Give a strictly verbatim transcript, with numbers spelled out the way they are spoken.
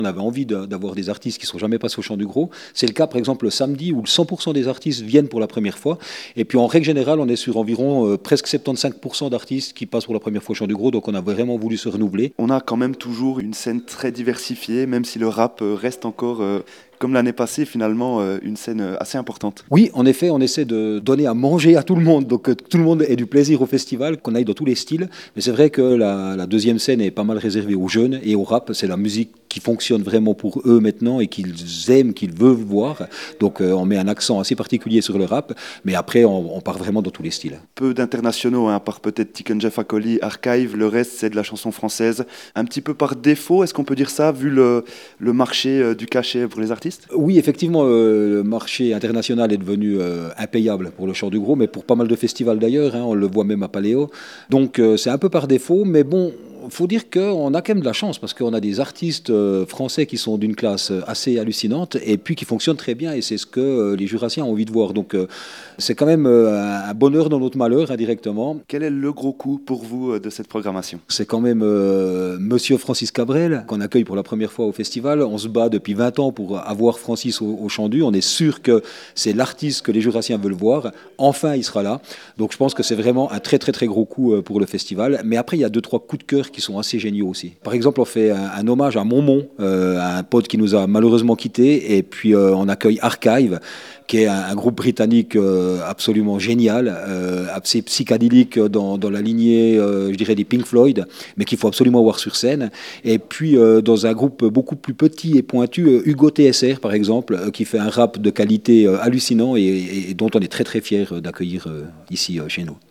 On avait envie de- d'avoir des artistes qui ne sont jamais passés au Chant du Gros. C'est le cas, par exemple, le samedi, où cent pour cent des artistes viennent pour la première fois. Et puis, en règle générale, on est sur environ euh, presque soixante-quinze pour cent d'artistes qui passent pour la première fois au Chant du Gros. Donc, on a vraiment voulu se renouveler. On a quand même toujours une scène très diversifiée, même si le rap euh, reste encore, euh, comme l'année passée, finalement, euh, une scène euh, assez importante. Oui, en effet, on essaie de donner à manger à tout le monde, donc que tout le monde ait du plaisir au festival, qu'on aille dans tous les styles. Mais c'est vrai que la, la deuxième scène est pas mal réservée aux jeunes et au rap. C'est la musique qui fonctionne vraiment pour eux maintenant et qu'ils aiment, qu'ils veulent voir. Donc euh, on met un accent assez particulier sur le rap, mais après on, on part vraiment dans tous les styles. Peu d'internationaux, hein, à part peut-être Tiken Jeff Akoli, Archive, le reste c'est de la chanson française. Un petit peu par défaut, est-ce qu'on peut dire ça, vu le, le marché euh, du cachet pour les artistes? Oui, effectivement, euh, le marché international est devenu euh, impayable pour le Chant du Gros, mais pour pas mal de festivals d'ailleurs, hein, on le voit même à Paléo. Donc euh, c'est un peu par défaut, mais bon, il faut dire qu'on a quand même de la chance, parce qu'on a des artistes euh, français qui sont d'une classe euh, assez hallucinante, et puis qui fonctionnent très bien, et c'est ce que euh, les Jurassiens ont envie de voir. Donc euh, c'est quand même euh, un bonheur dans notre malheur, indirectement. Quel est le gros coup pour vous euh, de cette programmation? C'est quand même euh, Monsieur Francis Cabrel qu'on accueille pour la première fois au festival. On se bat depuis vingt ans pour avoir Francis au, au Chant-du. On est sûr que c'est l'artiste que les Jurassiens veulent voir. Enfin, il sera là. Donc je pense que c'est vraiment un très très très gros coup euh, pour le festival. Mais après, il y a deux, trois coups de cœur qui sont assez géniaux aussi. Par exemple, on fait un, un hommage à Momon, euh, à un pote qui nous a malheureusement quittés. Et puis euh, on accueille Archive, qui est un, un groupe britannique euh, absolument génial, euh, assez psychédélique dans, dans la lignée, euh, je dirais, des Pink Floyd, mais qu'il faut absolument voir sur scène. Et puis, euh, dans un groupe beaucoup plus petit et pointu, euh, Hugo T S R, par exemple, euh, qui fait un rap de qualité euh, hallucinant et, et, et dont on est très très fier d'accueillir euh, ici euh, chez nous.